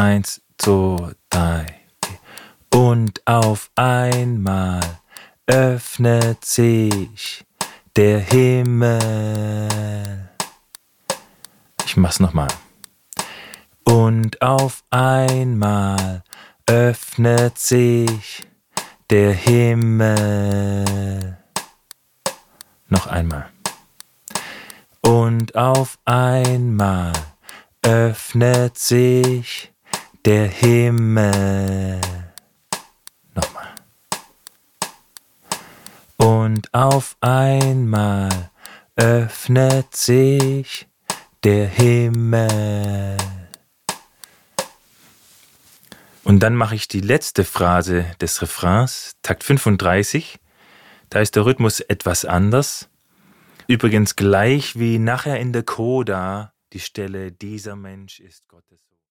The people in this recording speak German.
1, 2, 3, 4. Und auf einmal öffnet sich der Himmel. Ich mach's nochmal. Und auf einmal öffnet sich der Himmel. Noch einmal. Und auf einmal öffnet sich der Himmel. Nochmal. Und auf einmal öffnet sich der Himmel. Und dann mache ich die letzte Phrase des Refrains, Takt 35. Da ist der Rhythmus etwas anders. Übrigens gleich wie nachher in der Coda die Stelle, dieser Mensch ist Gottes Sohn.